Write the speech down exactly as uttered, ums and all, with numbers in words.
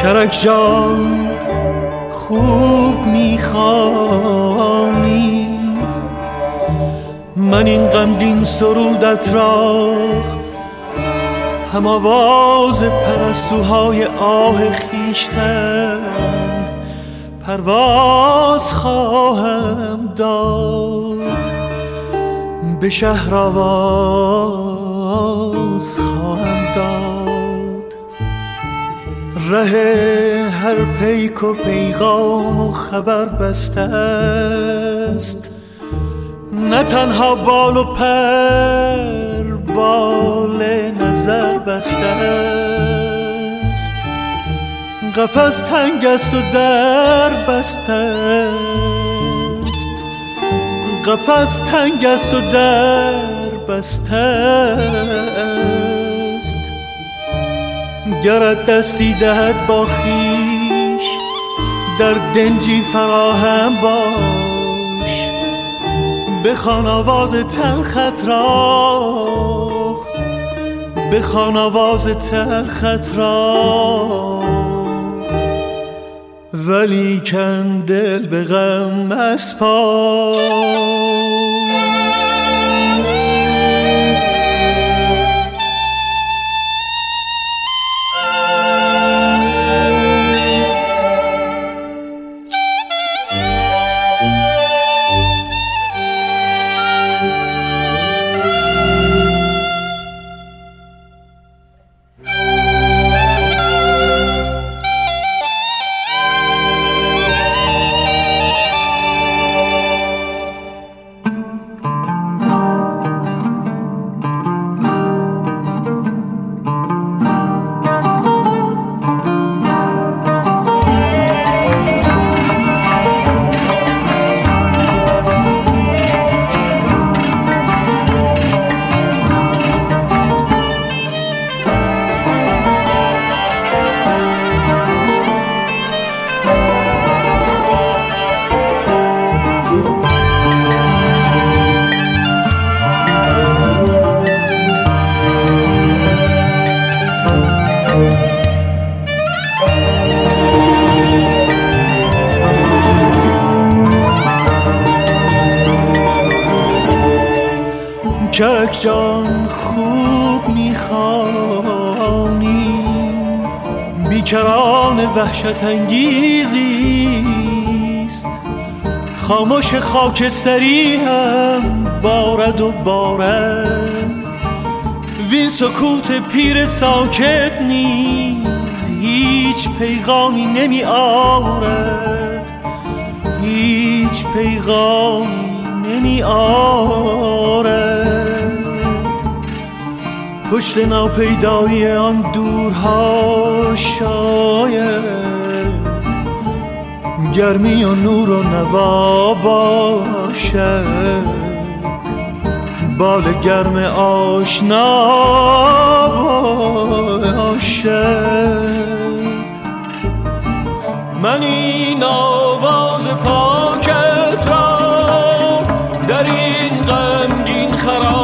کرک جان خوب میخوانی، من این غمگین سرودت را هم آواز پرستوهای آه خویشتن پرواز خواهم داد، به شهر آواز خواهم داد. ره هر پیک و پیغام و خبر بسته است، نه تنها بال و پر بال نظر بسته است. قفس تنگ است و در بسته است، قفس تنگ است و در بسته است. گرت دستی دهد با خویش در دنجی فراهم باش، بخوان آواز تلخت را، بخوان آواز تلخت را. ولی کن دل به غم مسپار. کرک جان خوب میخوانی، بیکران وحشت انگیزیست. خاموش خاکستری هم بارد و بارد، وین سکوت پیر ساکت نیز هیچ پیغامی نمی آورد، هیچ پیغامی نمی آورد. پشت ناپیدایی آن دورها شاید گرمی و نور و نوا باشد، بال گرم آشنا باشد. من این آواز پاکت را در این غمگین خراب